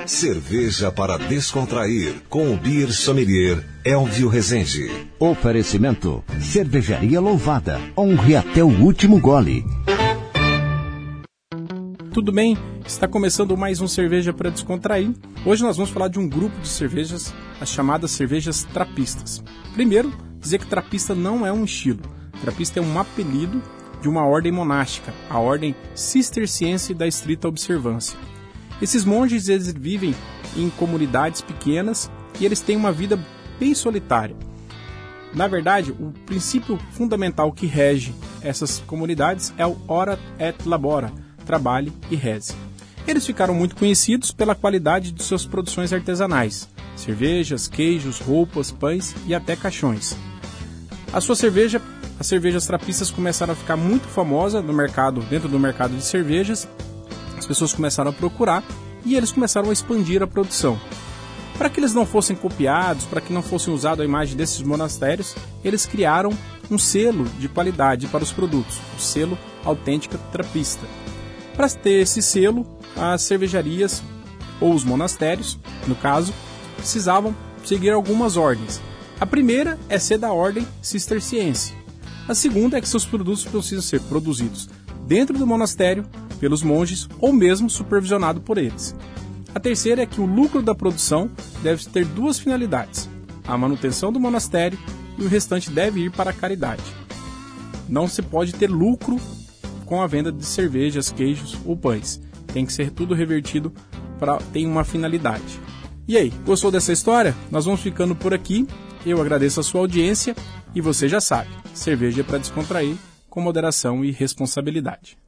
Cerveja para descontrair, com o Beer Sommelier Elvio Rezende. Oferecimento: Cervejaria Louvada. Honre até o último gole. Tudo bem? Está começando mais um Cerveja para Descontrair. Hoje nós vamos falar de um grupo de cervejas, as chamadas cervejas trapistas. Primeiro, dizer que trapista não é um estilo. Trapista é um apelido de uma ordem monástica, a ordem cisterciense da estrita observância. Esses monges eles vivem em comunidades pequenas e eles têm uma vida bem solitária. Na verdade, o princípio fundamental que rege essas comunidades é o ora et labora, trabalhe e reze. Eles ficaram muito conhecidos pela qualidade de suas produções artesanais, cervejas, queijos, roupas, pães e até caixões. As cervejas trapistas começaram a ficar muito famosas no mercado, dentro do mercado de cervejas. As pessoas começaram a procurar e eles começaram a expandir a produção. Para que eles não fossem copiados, para que não fossem usados a imagem desses monastérios, eles criaram um selo de qualidade para os produtos, o selo Autêntica Trapista. Para ter esse selo, as cervejarias, ou os monastérios, no caso, precisavam seguir algumas ordens. A primeira é ser da ordem cisterciense. A segunda é que seus produtos precisam ser produzidos dentro do monastério, pelos monges ou mesmo supervisionado por eles. A terceira é que o lucro da produção deve ter duas finalidades: a manutenção do monastério e o restante deve ir para a caridade. Não se pode ter lucro com a venda de cervejas, queijos ou pães. Tem que ser tudo revertido para ter uma finalidade. E aí, gostou dessa história? Nós vamos ficando por aqui. Eu agradeço a sua audiência e você já sabe, cerveja é para descontrair com moderação e responsabilidade.